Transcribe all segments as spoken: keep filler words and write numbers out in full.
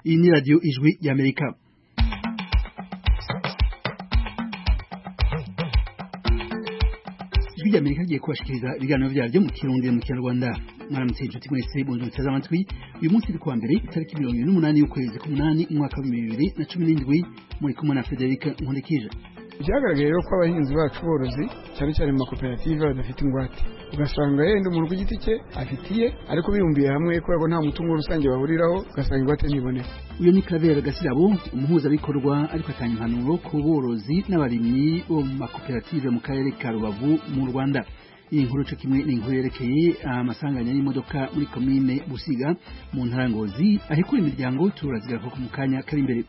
Iyi ni radio Ijwi y'Amerika. Ijwi y'Amerika giye kubashikiriza ibiganiro byaryo mu Kirundi mu Kinyarwanda. Mwaramutse inshuti mwese bundu biteze amatwi. Uyu munsi ku wa mbere itariki mirongo ine n'umunani y'ukwezi k'umunani umwaka wa bibiri na cumi n'indwi muri kumwe na Frederic Nkundikije. Byagaragaye ko abahinzi bacu borozi cyane cyane mu makoperative badafite ingwate ugasanga yenda umuntu ku giti cye afitiye ariko biyumbiye hamwe ko nta mutungo rusange bahuriraho ugasanga ingwate ntiboneka. Uyu ni Kabera Gasirabo umuhuza bikorwa ariko atanga impanuro ku borozi n'abarimyi bo mu makoperative mu karere ka Rubavu mu Rwanda. Iyi nkuru cyo kimwe ni inkuru yerekeye amasanganya y'imodoka muri komine Busiga mu ntara Ngozi ahekura imiryango turazira ko mu kanya kari imbere.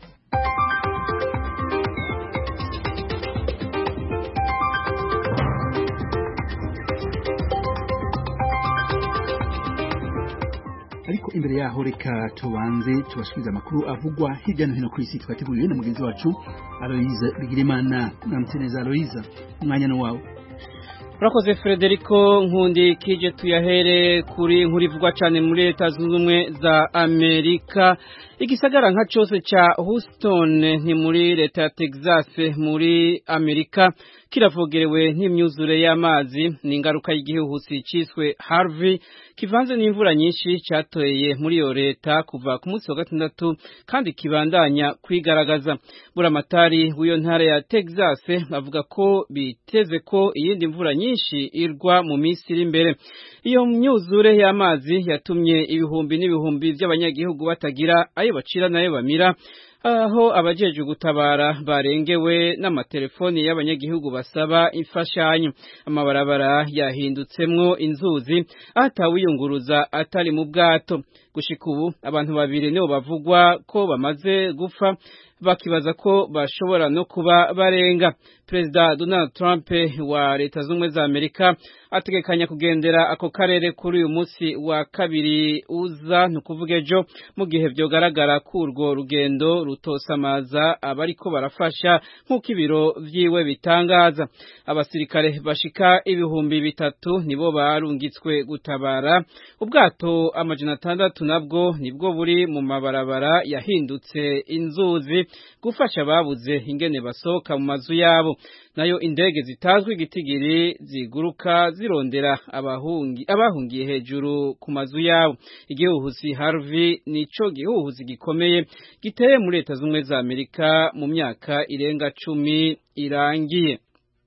Ariko imbere yaho reka tubanze tubashikiriza amakuru avugwa hirya no hino kuri isi twateguriwe na mugenzi wacu Aloise Bigirimana. Namutseneza Aloise, umwanya no wawe. Urakoze Frederico Nkundikije, tuyahere kuri inkuru ivugwa cyane muri Leta Zunze Ubumwe za Amerika. Igisagara nka cyose ca Houston ni muri Leta ya Texas muri Amerika kiravogerewe n'imyuzure y'amazi n'ingaruka y'igihuhusi ciswe Harvey kivanze n'imvura nyinshi cyatoye muri iyo leta kuva ku munsi wa gatandatu kandi kibandanya kwigaragaza. Buramatari w'iyo ntara ya Texas avuga ko biteze ko iyindi mvura nyinshi irwa mu minsi iri imbere. Iyo myuzure y'amazi yatumye ibihumbi n'ibihumbi by'abanyagihugu batagira ayo bacira nayo bamira, aho abajeje gutabara barengewe n'amatelefoni y'abanyagihugu basaba imfashanyo. Amabarabara yahindutsemwo inzuzi atawiyunguruza atari mu bwato. Gushika ubu abantu babiri nibo bavugwa ko bamaze gupfa, bakibaza ko bashobora no kuba barenga. Perezida Donald Trump wa Leta Zunze Ubumwe za Amerika ategekanya kugendera ako karere kuri uyu munsi wa kabiri uza, nukuvuga ejo, mu gihe byogaragara ko urwo rugendo rutosamaza abariko barafasha nk'uko ibiro vyiwe bitangaza. Abasirikare bashika ibihumbi bitatu nibo barungitswe gutabara. Ubwato amajana atandatu nabwo nibwo buri mu mabarabara yahindutse inzuzi gufasha ababuze ingene basohoka mu mazu yabo. Nayo indege zitazwi igitigiri ziguruka zirondera abahungi abahungiye hejuru ku mazu yabo. Igihuhusi Harvey nico gihuhusi gikomeye giteye muri Leta Zunze Ubumwe za Amerika mu myaka irenga cumi irangiye.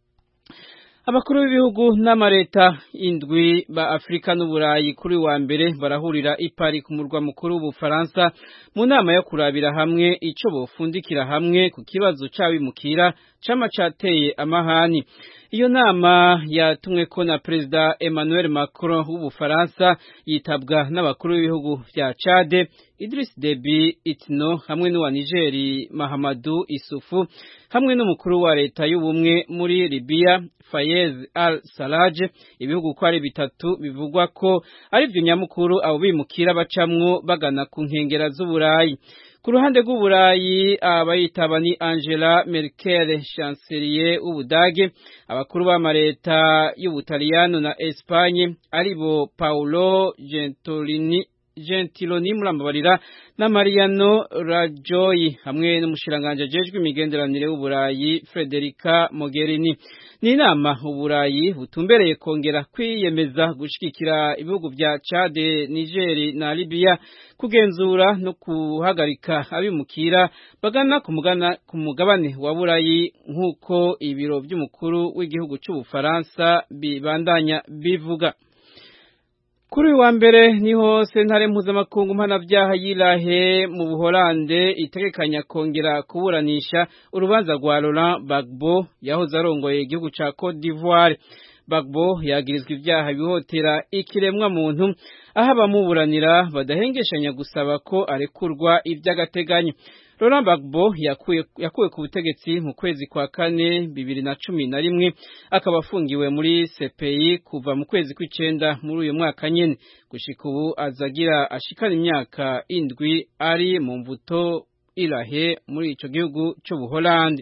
Abakuru b'ibihugu n'amareta indwi ba Afrika n'Uburayi kuri wa mbere barahurira i Paris ku murwa mukuru w'Ubufaransa mu nama yo kurabira hamwe ico bofundikira hamwe ku kibazo c'abimukira cama cateye amahani. Iyo nama yatumwe ko na Perezida Emmanuel Macron w'Ubufaransa, yitabwa n'abakuru b'ibihugu vya Chad, Idriss Deby Itno hamwe n'uwa Niger Mahamadou Issoufou, hamwe n'umukuru wa leta y'ubumwe muri Libya Fayez al-Sarraj. Ibihugu ko ari bitatu bivugwa ko ari byo nyamukuru abo bimukira bacamwo bagana ku nkengera z'Uburayi. Ku ruhande rw'Uburayi abayitaba ni Angela Merkel, chancelier w'Ubudage, abakuru b'amareta y'Ubutaliyano na Espagne aribo Paolo Gentiloni Gentiloni murambabarira na Mariano Rajoy, hamwe n'umushiranganje ajejwe imigenderanire w'Uburayi Federica Mogherini. Ni inama Uburayi butumbereye kongera kwiyemeza gushikikira ibihugu vya Chad, Niger na Libya kugenzura no kuhagarika abimukira bagana kumugana ku mugabane wa Burayi nk'uko ibiro by'umukuru w'igihugu cy'Ubufaransa bibandanya bivuga. Kuri wa mbere niho sentare mpuzamakungu mpanavyaha y'Irahe mu Buholande itegekanya kongera kuburanisha urubanza rwa Laurent Gbagbo yahoze arongoye igihugu ca Cote d'Ivoire. Gbagbo yagirizwa ivyaha bihotera ikiremwa muntu, aho abamuburanira badahengeshanya gusaba ko arekurwa ivy'agateganyo. Laurent Gbagbo yakuye yakuwe ku butegetsi mu kwezi kwa kane bibiri na cumi na rimwe, akaba afungiwe muri C P I kuva mu kwezi kw'icenda muri uyu mwaka nyene. Gushika ubu azagira ashikana imyaka indwi ari mu mvuto Irahe muri ico gihugu cyo Buholandi.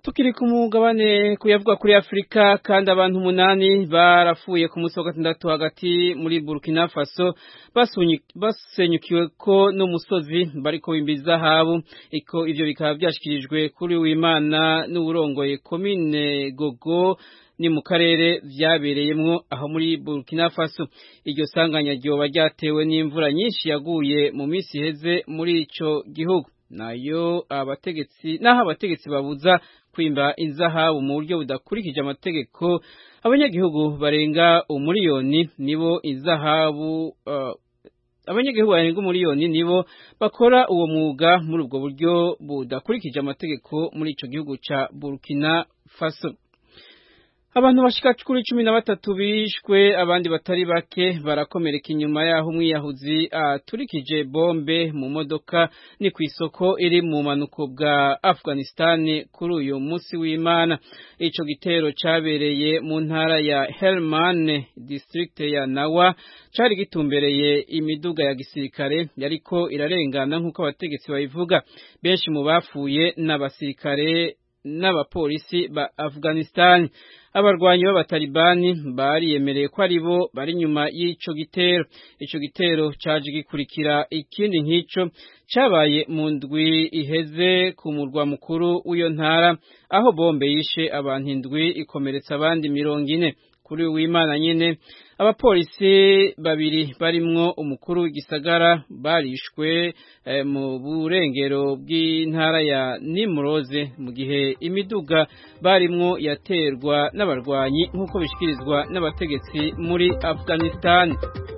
Tukiri ku mugabane kuyavuga kuri Afrika kandi abantu umunani barafuye ku munsi wa gatandatu hagati muri Burkina Faso basenyukiwe ko n'umusozi bariko bimbiza habu iko ivyo bikaba byashikirijwe kuri w'Imana n'uburongoye commune Gogo ni mu karere vyabereyemwo aho muri Burkina Faso. Iryo sanganya ryoba ryatewe n'imvura nyinshi yaguye mu misi heze muri ico gihugu, nayo abategetsi naho abategetsi babuza kwimba inzahabu mu buryo budakurikije amategeko, abanyagihugu barenga umuriyoni nibo inzahabu uh, abanyagihugu barenga umuriyoni nibo bakora uwo mwuga muri ubwo buryo budakurikije amategeko muri ico gihugu ca Burkina Faso. Abantu bashika kuri cumi na batatu bishwe, abandi batari bake barakomereka inyuma yaho umwiyahuzi aturikije bombe mu modoka ni kw'isoko iri mu manuko bwa Afghanistan kuri uyu munsi w'Imana. Ico gitero cabereye mu ntara ya Helmand district ya Nawa, cari gitumbereye imiduga ya gisirikare yariko irarengana nk'uko abategetsi babivuga. Benshi mu bafuye n'abasirikare n'abapolisi ba Afghanistan. Abarwanyi b'abatalibani bariyemereye ko aribo bari nyuma y'ico gitero. Ico gitero caje gikurikira ikindi nk'ico cabaye mu ndwi iheze ku murwa mukuru w'iyo ntara, aho bombe yishe abantu indwi ikomeretsa abandi mirongo ine. Kuri w'Imana nyene abapolisi babiri barimwo umukuru w'igisagara barishwe eh, mu burengero bw'intara ya Nimroze mu gihe imiduga barimwo yaterwa n'abarwanyi nk'uko bishikirizwa n'abategetsi muri Afghanistan.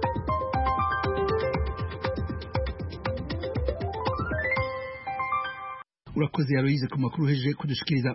Urakoze Aloise ku makuru heje kudushikiriza.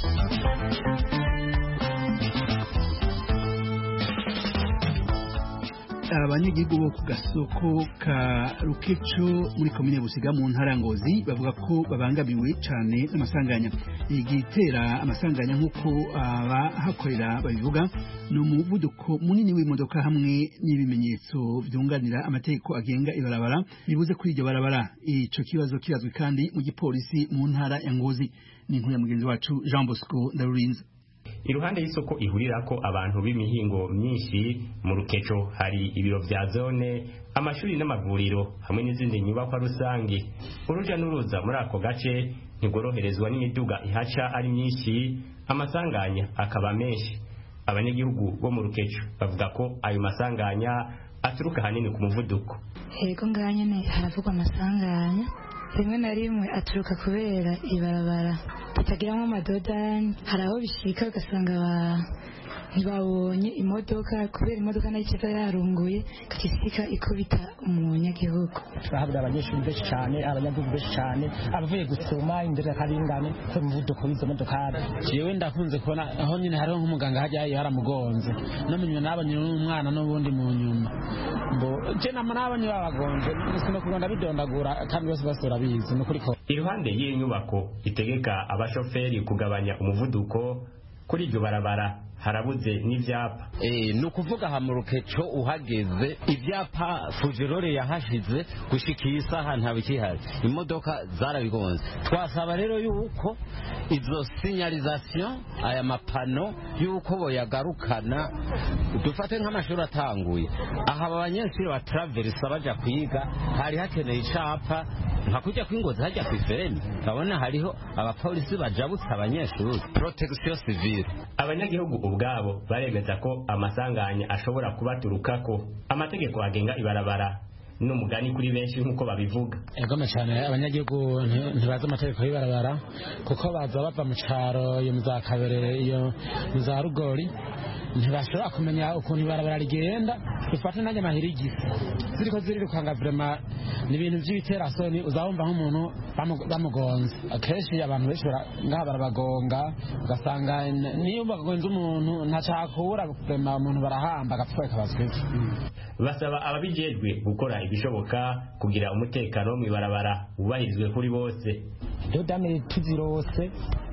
Abanyagihugu bo ku gasoko ka Rukeco muri komine Busiga mu ntara Ngozi bavuga ko babangamiwe cyane n'amasanganya. Igitera amasanganya nk'uko abahakorera babivuga no muvuduko munini w'imodoka hamwe n'ibimenyetso byunganira amategeko agenga ibarabara bibuze kuri iryo barabara. Ico kibazo kirazwi kandi mu gipolisi mu ntara ya Ngozi. Ni inkuru ya mugenzi wacu Jean Bosco Ndarurinze. Iruhande y'isoko ihurirako abantu b'imihingo myinshi mu Rukeco hari ibiro vya zone, amashuri n'amavuriro hamwe n'izindi nyubakwa rusangi. Uruja n'uruza muri ako gace ntigoroherezwa n'imiduga ihaca ari myinshi, amasanganya akaba menshi. Abanyagihugu bo mu Rukeco bavuga ko ayo masanganya aturuka hanini ku muvuduko. Yego nganye ne haravugwa amasanganya rimwe na rimwe aturuka kubera ibarabara tutagiramo amadodani, hari aho bishika ugasanga ntibabonye imodoka kubera imodoka nayo ikiza yarunguye katisika ikubita umunyagihugu. Turahabwa abanyeshuri benshi cyane, abanyagihugu benshi cyane, abavuye gusoma imbere karingane ko umuvuduko w'izo modoka. Jewe ndakunze kubona aho nyine hariho nk'umuganga hajya yaramugonze no munyuma nabanye n'umwana n'ubundi mu nyuma mbo je namanabanye babagonze nisino kugonda bidondagura kandi bose basura bizi no kuri ko. Iruhande y'iyi nyubako itegeka abashoferi kugabanya umuvuduko kuri iryo barabara harabuze n'ivyapa. Eh nukuvuga ha mu Rukeco uhageze ivyapa Fujerore yahashize gushikira isaha ntabikihari, imodoka zarabigonze. Twasaba rero yuko izo signalisation aya mapano yuko boyagarukana, dufate nk'amashuri atanguye aha abanyeshuri ba traverse baja kwiga hari hakeneye icapa nka kujya kwingoza hajya kwifereni, kabona hariho abapolisi bajabutsa abanyeshuri protection civile. Abanyagihugu ubwabo baremeza ko amasanganya ashobora kubaturukako. Amategeko agenga ibarabara n'umugani kuri benshi nk'uko babivuga. Egome cyane abanyagihugu ntibaza amategeko y'ibarabara kuko baza bava mu caro yo muzakabere iyo muza Rugori, ntibashobora kumenya ukuntu ibarabara rigenda. Dufate nanjye mahirigisi ziriko zirirukanga vrema ni ibintu by'ibiterasoni, uzabumva nk'umuntu bamugonze. Akenshi abantu benshi ngaha barabagonga ugasanga niyo bagonze umuntu ntacakura vrema umuntu barahamba agapfa kabazwiki. Basaba ababijejwe gukora ibishoboka kugira umutekano mu ibarabara ubahirizwe kuri bose. Dodame tuzirose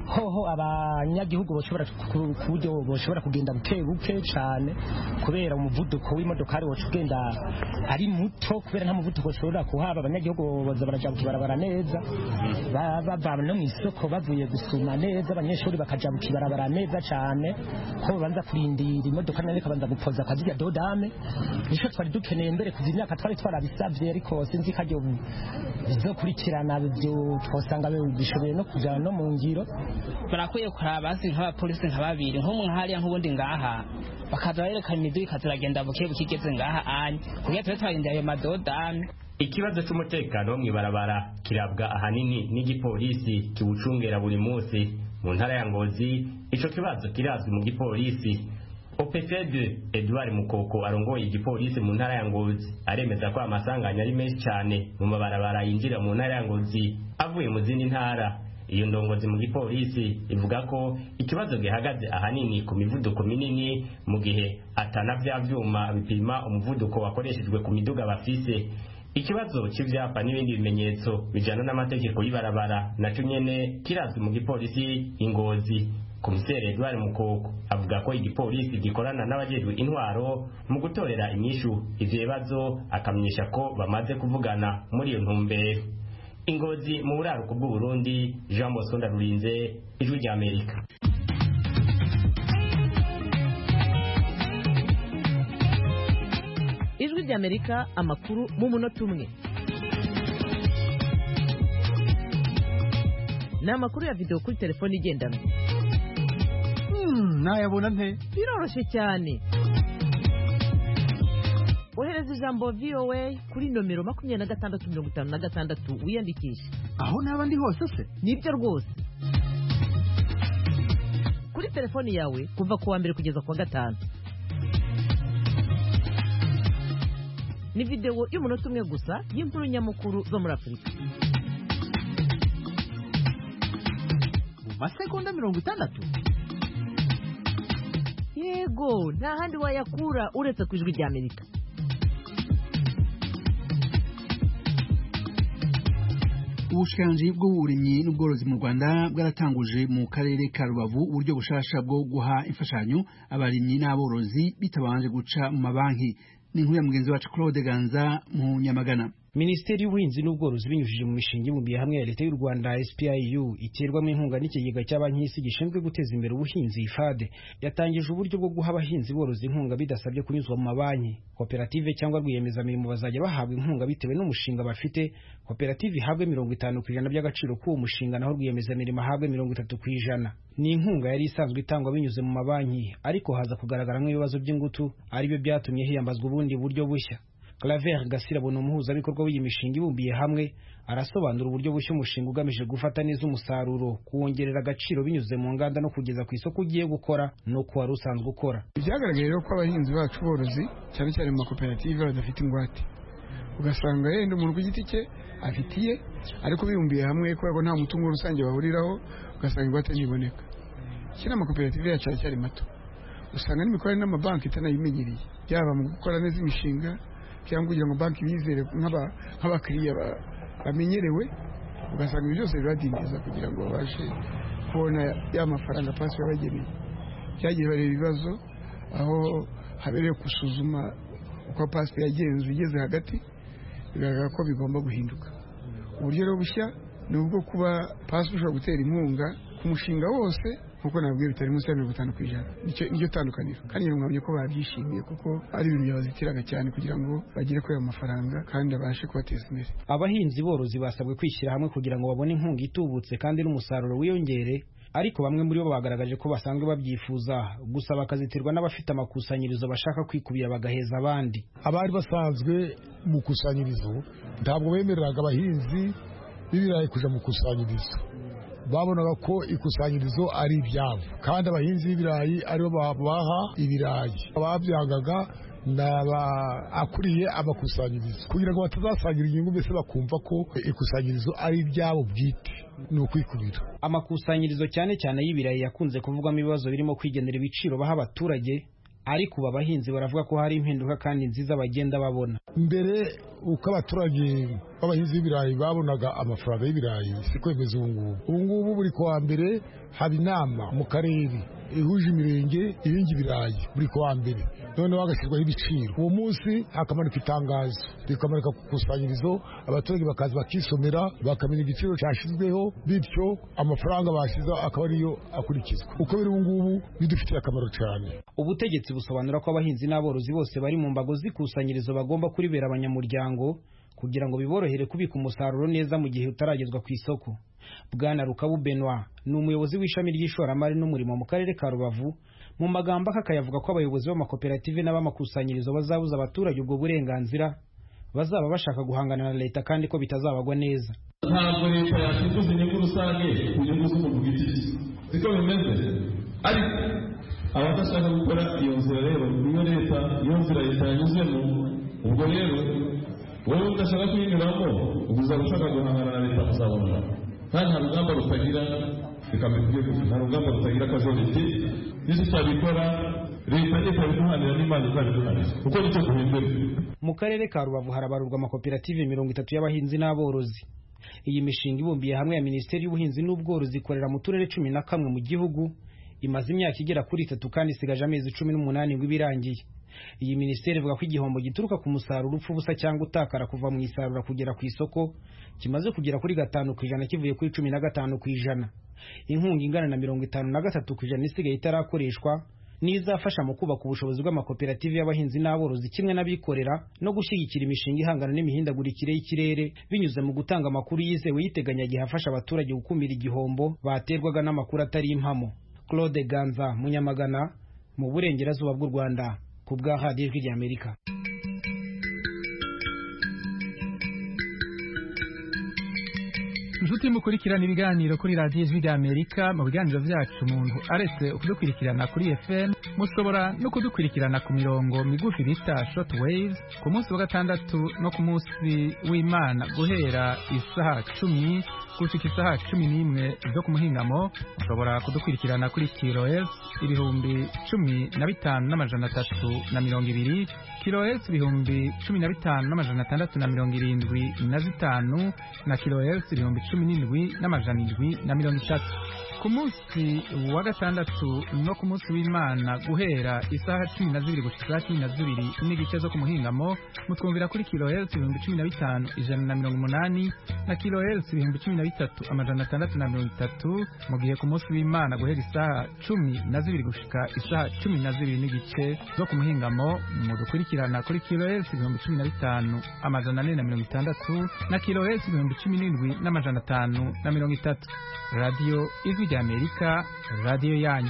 hoho abanyagihugu bashobora kuburyo bashobora kugenda buke buke cyane kubera umuvuduko w'imodoka ari wo ugenda ari muto kubera nta muvuduko ushobora kuhaba abanyagihugu baza baraja kubarabara neza bava no mu isoko bavuye gusuma neza abanyeshuri bakaja kubarabara neza cyane ko banza kurindira imodoka nane kabanza gupoza akazirya dodame nico twari dukeneye mbere kuzi imyaka twari twarabisavye ariko sinzi kajyo bizokurikirana byo twosanga bishoboye no kujana no mu ngiro barakwiye kuraba basi nk'abapolisi nka babiri nko mu hariya nk'ubundi ngaha bakaza berekana imiduga ikaziragenda buke buke igeze ngaha anye kugira tube twarinda ayo madodame. Ikibazo c'umutekano wo mwibarabara kirabwa ahanini n'igipolisi kiwucungera buri munsi mu ntara ya Ngozi. Ico kibazo kirazwi mu gipolisi. O P C D Edouard Mukoko arongoye igipolisi mu ntara ya Ngozi aremeza ko amasanganya ari menshi cyane mu mabarabara yinjira mu ntara ya Ngozi avuye mu zindi ntara. Iyo ndongozi mu gipolisi ivuga ko ikibazo gihagaze ahanini ku mivuduko minini mu gihe atana vya vyuma bipima umuvuduko wakoreshejwe ku miduga bafise. Ikibazo cy'ivyapa n'ibindi bimenyetso bijana n'amategeko y'ibarabara naco nyene kirazwi mu gipolisi Ingozi. Komiseri Edouard Mukoko avuga ko igipolisi gikorana n'abajejwe intwaro mu gutorera inyishu ivyo bibazo, akamenyesha ko bamaze kuvugana muri iyo ntumbero. Ingozi mu buraruko bw'u Burundi, Jean Bosco Ndarurinze, Ijwi rya Amerika. Ijwi rya Amerika, amakuru mu munota umwe. Ni amakuru ya video kuri telefone igendanwa. Hmm, nayabona nte? Biroroshye cyane. Ohereza ijambo V O A kuri nomero makumyabiri na gatandatu mirongo itanu na gatandatu wiyandikisha. Aho naba ndi hose se? Nibyo rwose. Kuri telefone yawe kuva ku wa mbere kugeza ku wa gatanu. Ni video y'umunota umwe gusa y'inkuru nyamukuru zo muri Afurika. Mu masegonda mirongo itandatu? Yego, nta handi wayakura uretse ku Ijwi rya Amerika. Ubushikiranganji bw'uburimyi n'ubworozi mu Rwanda bwaratanguje mu karere ka Rubavu uburyo bushasha bwo guha imfashanyo abarimyi n'aborozi bitabanje guca mu mabanki. Ni inkuru ya mugenzi wacu Claude Ganza mu Nyamagana. Minisiteri y'Ubuhinzi n'Ubworozi binyujije mu mishinga ibumbiye hamwe ya Leta y'u Rwanda S P I U iterwamo inkunga n'ikigega cy'abanki y'isi gishinzwe guteza imbere ubuhinzi I F A D yatangije uburyo bwo guha abahinzi borozi inkunga bidasabye kunyuzwa mu mabanki. Koperative cyangwa rwiyemezamirimo bazajya bahabwa inkunga bitewe n'umushinga bafite. Koperative ihabwe mirongo itanu ku ijana by'agaciro k'uwo mushinga naho rwiyemezamirimo ahabwe mirongo itatu ku ijana. Ni inkunga yari isanzwe itangwa binyuze mu mabanki ariko haza kugaragaramo ibibazo by'ingutu aribyo byatumye hiyambazwa ubundi buryo bushya. Claver Gasirabo ni umuhuzabikorwa w'iyi mishinga ibumbiye hamwe arasobanura uburyo bushya umushinga ugamije gufata neza umusaruro, kuwongerera agaciro binyuze mu nganda no kugeza ku isoko ugiye gukora no kuwa rusanzwe ukora. Byagaragaye ko abahinzi bacu borozi cyane cyane mu makoperative badafite ingwate, ugasanga yenda umuntu ku giti cye afitiye ariko bibumbiye hamwe kubera nta mutungo rusange bahuriraho, ugasanga ingwate ntiboneka. Kina amakoperative yacu cyari mato, usanga n'imikorere n'amabanki itanayimenyereye, byaba mu gukora neza imishinga cyangwa kugira ngo banki bizere nk'abakiriya bamenyerewe, ugasanga ibyo byose biradindiza kugira ngo babashe kubona ya mafaranga pasi yabageneye. Cyagiye bareba ibibazo aho habereye gusuzuma uko pasi yagenze igeze hagati, bigaragara ko bigomba guhinduka. Uburyo rero bushya ni ubwo kuba pasi ushobora gutera inkunga ku mushinga wose kuko nabwiye bitari munsi ya mirongo itanu ku ijana. Nicyo tandukaniro kandi mwabonye ko babyishimiye kuko ari ibintu byabazitiraga cyane kugira ngo bagire kuri ayo mafaranga kandi abashe kubateza imbere. Abahinzi borozi basabwe kwishyira hamwe kugira ngo babone inkunga itubutse kandi n'umusaruro wiyongere, ariko bamwe muri bo bagaragaje ko basanzwe babyifuza gusa bakazitirwa n'abafite amakusanyirizo bashaka kwikubira bagaheza abandi. Abari basanzwe mu kusanyirizo ntabwo bemereraga abahinzi b'ibirayi kuja mu kusanyirizo, babonaga ko ikusanyirizo ari ibyabo kandi abahinzi b'ibirayi aribo babaha ibirayi. Ababyangaga naba akuriye amakusanyirizo kugira ngo batazasangira inyungu, mbese bakumva ko ikusanyirizo ari ibyabo bwite, ni ukwikubira. Amakusanyirizo cyane cyane y'ibirayi yakunze kuvugwamo ibibazo birimo kwigenera ibiciro baha abaturage, ariko ubu abahinzi baravuga ko hari impinduka kandi nziza bagenda babona. Mbere uko abaturage b'abahinzi b'ibirayi babonaga amafaranga y'ibirayi siko bimeze ubu ngubu ubu ngubu buri kuwa mbere haba inama mu karere ihuje imirenge ihinga ibirayi buri kuwa mbere noneho hagashyirwaho ibiciro uwo munsi hakamanuka itangazo rikamanuka ku ikusanyirizo abaturage bakaza bakisomera bakamenya igiciro cyashyizweho bityo amafaranga bashyize akaba ariyo akurikizwa uko biri ubu ngubu bidufitiye akamaro cyane. Ubutegetsi busobanura ko abahinzi n'aborozi bose bari mu mbago z'ikusanyirizo bagomba kuribera abanyamuryango kugira ngo biborohere kubika umusaruro neza mu gihe utaragezwa ku isoko. Bwana Rukabu Benoit ni umuyobozi w'ishami ry'ishoramari n'umurimo mu karere ka Rubavu. Mu magambo akayavuga ko abayobozi b'amakoperative n'abamakusanyirizo bazabuza abaturage ubwo burenganzira bazaba bashaka guhangana na leta kandi ko bitazabagwa neza. Ntabwo leta yakwifuza inyungu rusange ku nyungu z'umuntu bwite siko bimeze, ariko abadashaka gukora iyo nzira rero niyo leta iyo nzira leta yanyuzemo. Ubwo rero wowe udashaka kuyinyuramo uzaba ushaka guhangana na leta muzabona, kandi nta rugamba rutagira nta rugamba rutagira akajoriti n'icyo cyabikora leta leta biguhanira n'imana izabiduhanira kuko nicyo guhindura. Mu karere ka Rubavu harabarurwa amakoperative mirongo itatu y'abahinzi n'aborozi. Iyi mishinga ibumbiye hamwe ya Minisiteri y'Ubuhinzi n'Ubworozi ikorera mu turere cumi na kamwe mu gihugu, imaze imyaka igera kuri itatu kandi isigaje amezi cumi n'umunani ngo ibirangiye. Iyi minisiteri ivuga ko igihombo gituruka ku musaruro upfa ubusa cyangwa utakara kuva mu isarura kugera ku isoko kimaze kugera kuri gatanu ku ijana kivuye kuri cumi na gatanu ku ijana. Inkunga ingana na mirongo itanu na gatatu ku ijana isigaye itarakoreshwa nizafasha mu kubaka ubushobozi bw'amakoperative y'abahinzi n'aborozi kimwe n'abikorera no gushyigikira imishinga ihangana n'imihindagurikire y'ikirere binyuze mu gutanga amakuru yizewe yiteganyagihe afasha abaturage gukumira igihombo baterwaga n'amakuru atari impamo. Claude Ganza, Munyamagana, mu burengerazuba bw'u Rwanda, ku bwa radiyo ijwi ry'Amerika. Inshuti mukurikirana ibiganiro kuri radiyo ijwi ry'Amerika, mu biganiro byacu umuntu aretse kudukurikirana kuri F M mushobora no kudukurikirana ku mirongo migufi bita short waves ku munsi wa gatandatu no ku munsi w'Imana guhera isaha cumi gushika isaha cumi n'imwe zo ku muhingamo. Mushobora kudukurikirana kuri kilohertz ibihumbi cumi na bitanu n'amajana atatu na mirongo ibiri, kilohertz ibihumbi cumi na bitanu n'amajana atandatu na mirongo irindwi na zitanu na kilohertz ibihumbi cumi n'indwi n'amajana indwi na mirongo itatu. Ku munsi wa gatandatu no ku munsi w'Imana guhera isaha cumi na zibiri gushika cumi na zibiri n'igice zo ku muhingamo mutwumvira kuri kilohertz ibihumbi cumi na bitanu ijana na mirongo umunani na kilohertz ibihumbi cumi na bitatu amajana atandatu na mirongo itatu, mu gihe ku munsi w'Imana guhera isaha cumi na zibiri gushika isaha cumi na zibiri n'igice zo ku muhingamo mudukurikirana kuri kilohertz ibihumbi cumi na bitanu amajana ane na mirongo itandatu na kilohertz ibihumbi cumi n'indwi n'amajana atanu na mirongo itatu. Radio Ijwi ry'Amerika, radio yanyu.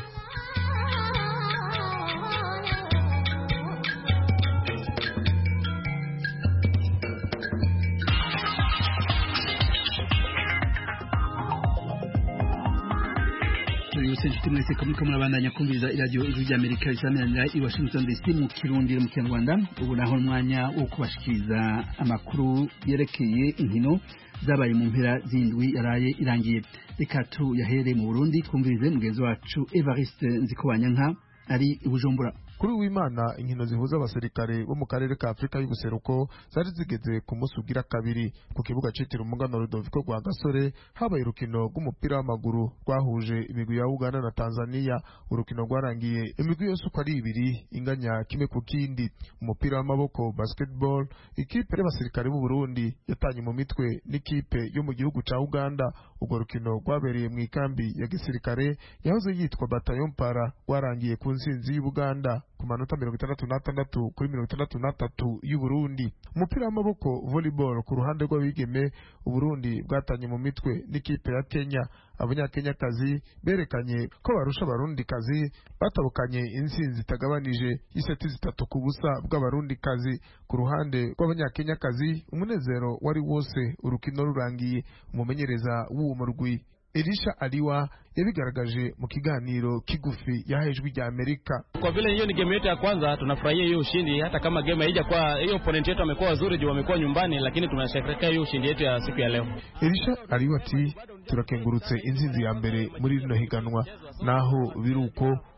Inshuti mwese kumiko murabandanya kumviriza iradiyo Ijwi ry'Amerika risameranira i Washington D C mu Kirundi mu Kinyarwanda. Ubu naho umwanya wo kubashikiriza amakuru yerekeye inkino zabaye mu mpera z'indwi yaraye irangiye. Reka tu yahere mu Burundi twumvirize mugenzi wacu Evariste Nzikobanyanka ari i Bujumbura. Kuri w'Imana inkino zihuza abasirikare bo mu karere ka Afrika y'ubuseruko zari zigeze ku munsi ugira kabiri ku kibuga citiriwe umugano Rudoviko rwa Gasore. Habaye urukino rw'umupira w'amaguru rwahuje imigwi ya Uganda na Tanzania. Urukino rwarangiye imigwi yose uko ari ibiri inganya kimwe ku kindi. Umupira w'amaboko basketball, ikipe y'abasirikare b'u Burundi yatanye mu mitwe n'ikipe yo mu gihugu ca Uganda. Urwo rukino rwabereye mu ikambi ya gisirikare yahoze yitwa Bataillon Para, rwarangiye ku nsinzi y'Uganda ku manota mirongo itandatu n'atandatu kuri mirongo itandatu n'atatu y'u Burundi. Umupira w'amaboko volleyball ku ruhande rw'abigeme u Burundi bwatanye mu mitwe n'ikipe ya Kenya. Abanyakenyakazi berekanye ko barusha abarundi kazi, batabukanye insinzi itagabanije y'iseti zitatu ku busa bw'abarundi kazi. Ku ruhande rw'abanyakenyakazi umunezero wari wose urukino rurangiye. Umumenyereza w'uwo murwi Elisha Aliwa yabigaragaje mu kiganiro kigufi yahejwe rya Amerika. Kwa vile hiyo ni game yetu ya kwanza, tunafurahia hiyo ushindi, hata kama game haija kwa hiyo opponent yetu amekuwa wazuri juu wamekuwa nyumbani, lakini tunasherehekea hiyo ushindi yetu ya siku ya leo. Elisha Aliwa ati turakengurutse inzinzi ya mbere muri rino higanwa, naho biruko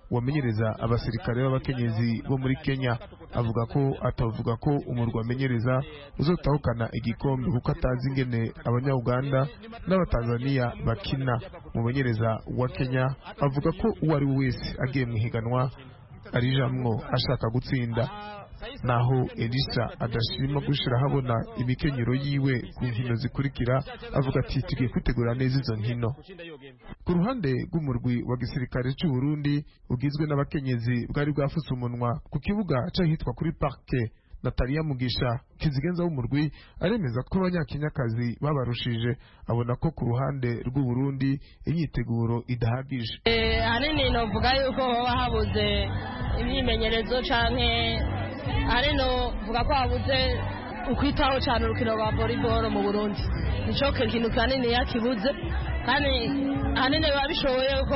wamenyereza abasirikare b'abakenyezi bo muri Kenya avuga ko atavuga ko umurwa amenyereza uzotahukana igikombe kuko atazi ingene abanya-Uganda n'abatanzania bakina. Umumenyereza wa Kenya avuga ko uwo ari we wese agiye mu higanwa arijamwo ashaka gutsinda, naho Elisha adashima gushira habona imikenyero yiwe ku nkino zikurikira avuga ati tugiye kwitegura neza izo nkino. Ku ruhande rw'umurwi wa gisirikare cy'u Burundi ugizwe n'abakenyezi bwari bwafuse umunwa ku kibuga cyahitwa kuri parke, Natalia Mugisha kizigenza w'umurwi aremeza ko abanyakenyakazi babarushije, abona ko ku ruhande rw'u Burundi imyiteguro idahagije. Eh hanini no vuga yuko hoba habuze imyimenyerezo canke areno vuga ko habuze ukwitaho cyane urukino rwa volleyball mu Burundi. Nico kintu kanini yakibuze kandi hanini babishoboye ko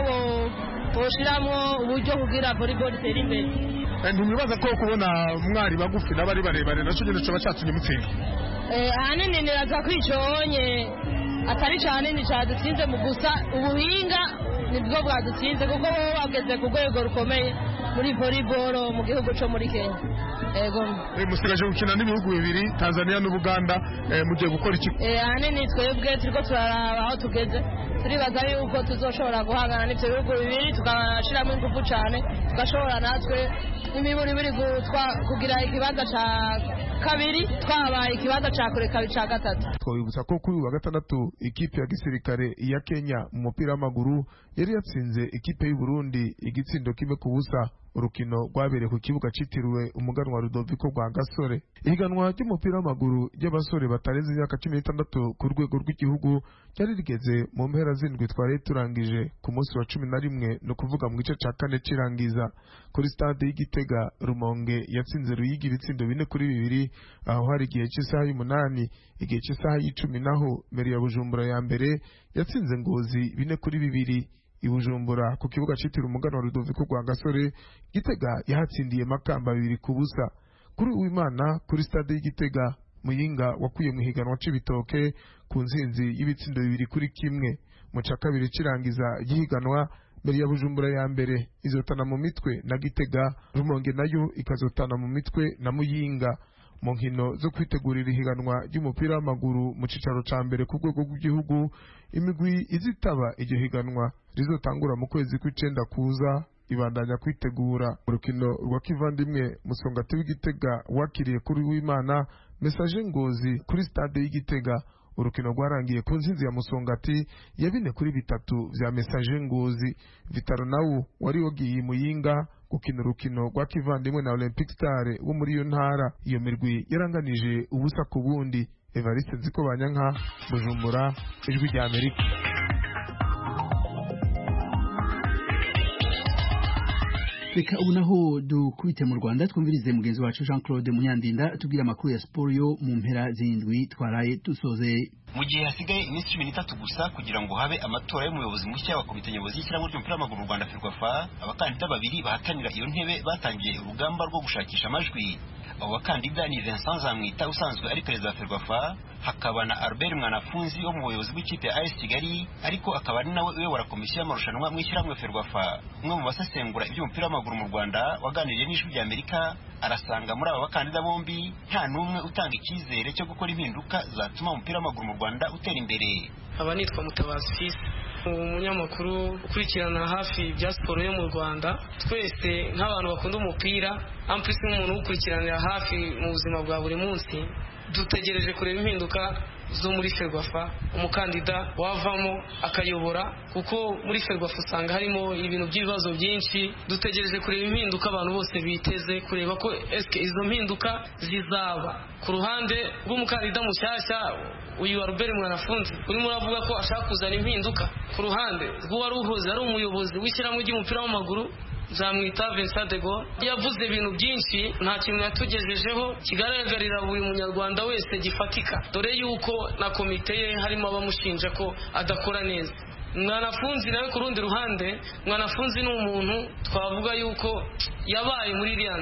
boshiramwo uburyo kugira volleyball itere imbere. Ntibibaza ko kubona mwari bagufi n'abari barebare naco nyine cyo bacatunye mutsinda. Eh hanini niraza kwiconye atari cyane ni cyadutsinze mu gusa ubuhinga nibwo bwadutsinze kuko bo bageze ku rwego rukomeye muri volleyball mu gihugu cyo muri Kenya. Ego eh musigaje gukina n'ibihugu bibiri Tanzania n'Ubuganda, eh mugiye gukora iki? Eh hanini twebwe turiko turaraba aho tugeze, turibaza yuko tuzoshobora guhangana n'ivyo bihugu bibiri tukashiramo ingufu cyane tugashobora natwe imiburi biri gutwa kugira ikibanza ca kabiri twabaye ikibanza ca kure kabiri ca gatatu. Twabibutsa ko kuri wa gatandatu ikipe ya gisirikare ya Kenya mu mupira w'amaguru yari yatsinze ikipe y'u Burundi igitsindo kimwe ku busa. Urukino rwabereye ku kibuga citiriwe umuganwa Rudoviko rwa Gasore. Ihiganwa ry'umupira w'amaguru ry'abasore batarenze imyaka cumi n'itandatu ku rwego rw'igihugu ryari rigeze mu mpera zindwi twari turangije ku munsi wa cumi na rimwe, no kuvuga mu gice ca kane cirangiza. Kuri stade y'Igitega Rumonge yatsinze Ruyigi ibitsindo bine kuri bibiri, aho hari igihe cy'isaha y'umunani. Igihe cy'isaha y'icumi naho Meri ya Bujumbura ya mbere yatsinze Ngozi bine kuri bibiri. Ibujumbura ku kibuga citiriwe umuganwa Rudoviko rwa Gasore, Gitega yahatsindiye Makamba bibiri ku busa. Kuri Uwimana kuri stade y'Igitega Muyinga wakuye mu higanwa c'ibitoke ku nzinzi y'ibitsindo bibiri kuri kimwe. Mu ca kabiri cirangiza yihiganwa Meri ya Bujumbura ya mbere izotana mu mitwe na Gitega, Rumonge nayo ikazotana mu mitwe na Muyinga. Mu nkino zo kwitegurira ihiganwa ry'umupira w'amaguru mu cicaro ca mbere ku rwego rw'igihugu, imigwi izitaba iryo higanwa rizotangura mu kwezi kw'icenda kuza ibandanya kwitegura. Urukino rwa kivandimwe Musongati w'Igitega wakiriye kuri Uwimana Message Ngozi kuri stade y'Igitega. Urukino rwarangiye ku nzinzi ya Musongati ya bine kuri bitatu vya Message Ngozi. Vitaro nawo wari wagiye Muyinga gukina urukino rwa kivandimwe na Olympic Star wo muri iyo ntara. Iyo mirwi yaranganije ubusa ku bundi. Evariste Nzikobanyanka, Bujumbura, Ijwi rya Amerika. Reka ubu naho dukubite mu Rwanda twumvirize mugenzi wacu Jean Claude Munyandinda tubwira amakuru ya siporo yo mu mpera zindwi twaraye dusoze. Mu gihe hasigaye iminsi cumi n'itatu gusa kugira ngo habe amatora y'umuyobozi mushya wa komite nyobozi y'ishyirahamwe ry'umupira w'amaguru mu Rwanda Ferwafa, abakandida babiri bahatanira iyo ntebe batangiye urugamba rwo gushakisha amajwi. Abo bakandida ni Vincent Zamwita usanzwe ari perezida wa Ferwafa, hakaba na Albert Mwanafunzi wo mu buyobozi bw'ikipe ya A S Kigali, ariko akaba ari nawe uyobora komisiyo y'amarushanwa mu ishyirahamwe Ferwafa. Umwe mu basesengura iby'umupira w'amaguru mu Rwanda waganiriye n'Ijwi rya Amerika arasanga muri aba bakandida bombi nta n'umwe utanga icyizere cyo gukora impinduka zatuma umupira w'amaguru mu Rwanda utera imbere. Aba nitwa Mutabazi Fils, umunyamakuru ukurikirana hafi ibya siporo yo mu Rwanda. Twese nk'abantu bakunda umupira, ampisi nk'umuntu ukurikiranira hafi mu buzima bwa buri munsi, dutegereje kureba impinduka zo muri Ferwafa, umukandida wavamo akayobora, kuko muri Ferwafa usanga harimo ibintu by'ibibazo byinshi. Dutegereje kureba impinduka abantu bose biteze kureba ko eske izo mpinduka zizaba. Ku ruhande rw'umukandida mushyashya uyu Albert Mwanafunzi urimo uravuga ko ashaka kuzana impinduka, ku ruhande rw'uwari uhoze ari umuyobozi w'ishyirahamwe ry'umupira w'amaguru Zamwita Vincent de Gaulle yavuze ibintu byinshi, nta kintu yatugejejeho kigaragarira buri munyarwanda wese gifatika, dore yuko na komite ye harimo abamushinja ko adakora neza. Mwanafunzi nawe ku rundi ruhande, Mwanafunzi ni umuntu twavuga yuko yabaye muri Alliance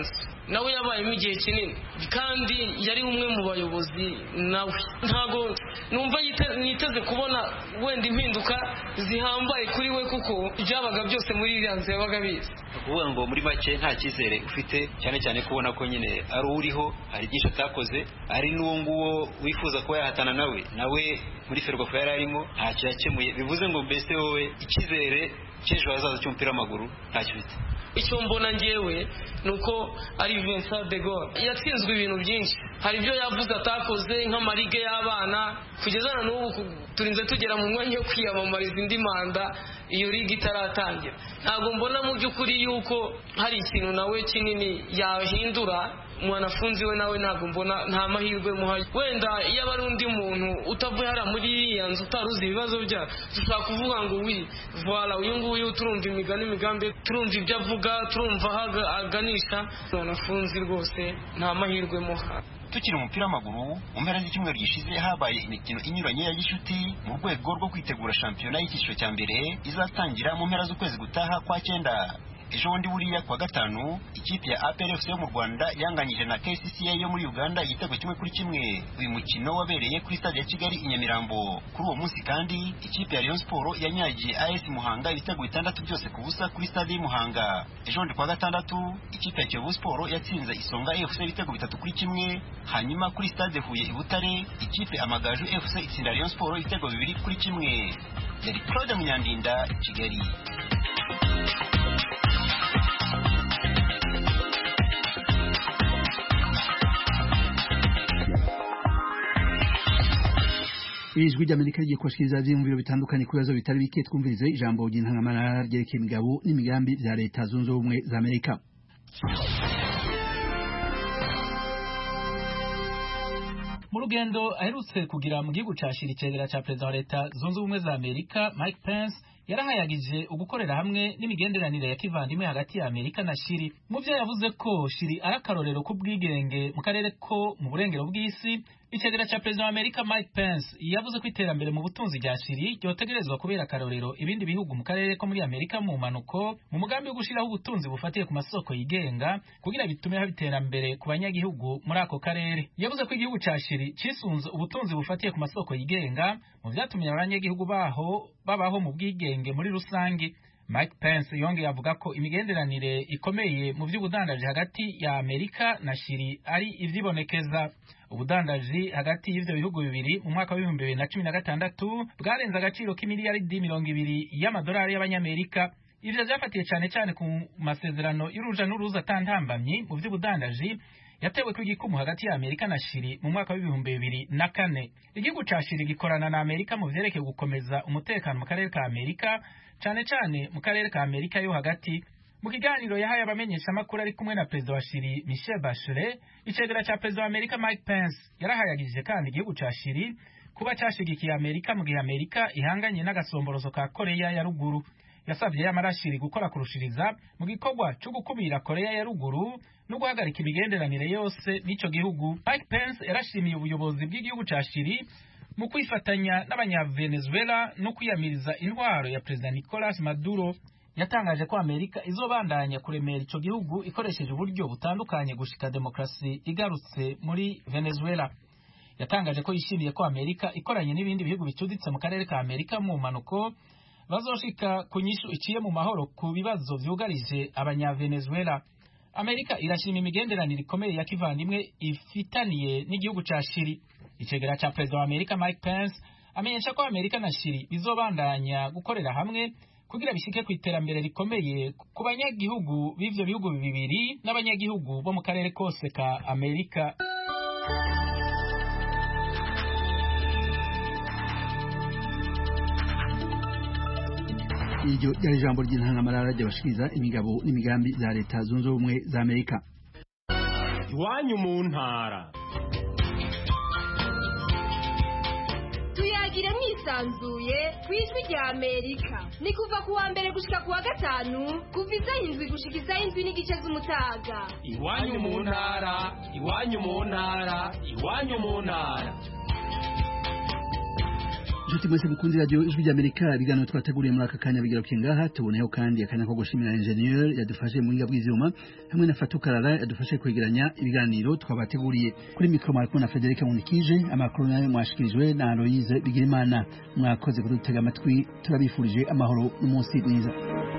nawe yabayemo igihe kinini kandi yari umwe mu bayobozi nawe ntago numva niteze kubona wenda impinduka zihambaye kuri we kuko byabaga byose muri iriya nzu yabaga bizi kuvuga ngo muri make nta cyizere ufite cyane cyane kubona ko nyine ari uriho hari byinshi atakoze ari n'uwo nguwo wifuza kuba yahatana nawe nawe muri Ferwafa yari arimo ntacyo yakemuye bivuze ngo mbese wowe icyizere cy'ejo hazaza cy'umupira w'amaguru ntacyo ufite. Icyo mbona ngewe nuko ari Vincent de Gaulle yatsinzwe ibintu byinshi hari ibyo yavuze atakoze nk'amarige y'abana kugeza na n'ubu turinze tugera mu mwanya wo kwiyamamariza indi manda iyo liga itaratangira ntabwo mbona mu by'ukuri yuko hari ikintu nawe kinini yahindura mwanafunzi we nawe ntabwo mbona nta mahirwe muhaye wenda iyo aba ari undi muntu utavuye hariya muri iriya nzu utaruzi ibibazo bya dushobora kuvuga ngo wi voila uyu nguyu turumva imigani imigambi turumva ibyo avuga turumva aho aganisha mwanafunzi rwose nta mahirwe muha. Tukiri umupira w'amaguru mu mpera z'icyumweru gishize habaye imikino inyuranye ya gishuti mu rwego rwo kwitegura shampiyona y'icyiciro cya mbere izatangira mu mpera z'ukwezi gutaha kwa cyenda. Ejo bundi buriya kwa gatanu ikipe ya A P R F C yo mu Rwanda yanganyije na K C C A yo muri Uganda igitego kimwe kuri kimwe. Uyu mukino wabereye kuri stade ya Kigali i Nyamirambo. Kuri uwo munsi kandi ikipe ya Rayon Sport yanyagiye A S Muhanga ibitego bitandatu byose ku busa kuri stade y'Muhanga. Ejo bundi kwa gatandatu ikipe ya Kiyovu Sport yatsinze Isonga F C ibitego bitatu kuri kimwe. Hanyuma kuri stade Huye i Butare ikipe Amagaju F C itsinda Rayon Sport ibitego bibiri kuri kimwe. Yari Claude Munyandinda, Kigali. Ijwi ry'Amerika rigiye kubashikiriza ivyiyumviro bitandukanye ku bibazo bitari bike twumvirize ijambo ry'intangamara ryerekeye imigabo n'imigambi vya leta zunze ubumwe za Amerika. Mu rugendo aherutse kugira mu gihugu ca Chili cegera ca perezida wa leta zunze ubumwe za Amerika Mike Pence yarahayagije ugukorera hamwe n'imigenderanire ya kivandimwe hagati ya Amerika na Chili. Mu byo yavuze ko Chili ari akarorero k'ubwigenge mu karere ko mu burengero bw'isi, icegera ca perezida wa Amerika Mike Pence yavuze ko iterambere mu butunzi rya Chili ryotegerezwa kubera akarorero ibindi bihugu mu karere ko muri Amerika mu manuko mu mugambi wo gushiraho ubutunzi bufatiye ku masoko yigenga kugira bitume haba iterambere ku banyagihugu muri ako karere. Yavuze ko igihugu ca Chili cisunze ubutunzi bufatiye ku masoko yigenga mu vyatumye abanyagihugu baho babaho mu bwigenge muri rusangi. Mike Pence yongeye avuga ko imigenderanire ikomeye mu vy'ubudandaji hagati ya Amerika na Chili ari ivyibonekeza. Ubudandaji hagati y'ivyo bihugu bibiri mu mwaka w'ibihumbi bibiri na cumi na gatandatu bwarenze agaciro k'imiliyaridi mirongo ibiri y'amadolari y'abanyamerika. Ivyo vyafatiye cane cane ku masezerano y'uruja n'uruza atantambamye mu vy'ubudandaji yatewe ku gikumu hagati ya Amerika na Chili mu mwaka w'ibihumbi bibiri na kane. Igihugu ca Chili gikorana na Amerika mu vyerekeye gukomeza umutekano mu karere ka Amerika, cane cane mu karere ka Amerika yo hagati. Mu kiganiro yahaye abamenyesha makuru ari kumwe na perezida wa Chili Michelle Bachelet, icegera ca perezida wa Amerika Mike Pence yarahayagije kandi igihugu ca Chili kuba cashigikiye Amerika mu gihe Amerika ihanganye n'agasomborozo ka Korea ya ruguru. Yasavye y'amarashiri gukora kurushiriza mu gikorwa cyo gukumira Korea ya ruguru no guhagarika imigenderanire yose n'ico gihugu. Mike Pence yarashimiye ubuyobozi bw'igihugu ca Chili mu kwifatanya n'abanyavenezuela no kwiyamiriza intwaro ya perezida Nicolas Maduro. Yatangaje ko Amerika izobandanya kuremera ico gihugu ikoresheje uburyo butandukanye gushika demokrasi igarutse muri Venezuela. Yatangaje ko yishimiye ko Amerika ikoranye n'ibindi bihugu bicuditse mu karere ka Amerika mu manuko bazoshika ku nyishu iciye mu mahoro ku bibazo vyugarije abanyavenezuela. Amerika irashima imigenderanire ikomeye ya kivandimwe ifitaniye n'igihugu ca Chili. Icegera ca perezida wa Amerika Mike Pence amenyesha ko Amerika na Chili bizobandanya gukorera hamwe kugira bishike ku iterambere rikomeye ku banyagihugu b'ivyo bihugu bibiri n'abanyagihugu bo mu karere kose ka Amerika. Iryo ryari ijambo ry'intangamarara ry'abashikiriza imigabo n'imigambi za leta zunze ubumwe za Amerika. Iwanyu mu ntara. Tuyagire mwisanzuye kwijwi rya Amerika. Ni kuva ku wa mbere gushika ku wa gatanu kuva isaha indwi gushika isaha indwi n'igice z'umutaga. Iwanyu mu ntara, iwanyu mu ntara, iwanyu mu ntara. Juti mwese mukunzi radio ijwi ry'Amerika ibiganiro twateguriye muri aka kanya bigarukiye ngaha tuboneyeho kandi akanya ko gushimira ingenieur yadufashe mu ngiga bw'ivyuma hamwe na Fatukarara yadufashe kwegeranya ibiganiro twabateguriye kuri micro mariko na Federica Munikije amakuru nayo mwashikirijwe na Aloise Bigirimana mwakoze kudutega amatwi turabifurije amahoro n'umunsi mwiza.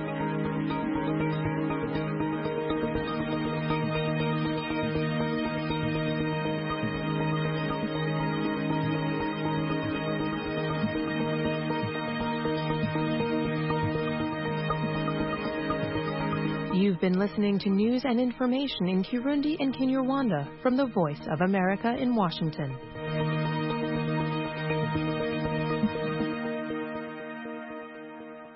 You've been listening to news and information in Kirundi and Kinyarwanda from the Voice of America in Washington.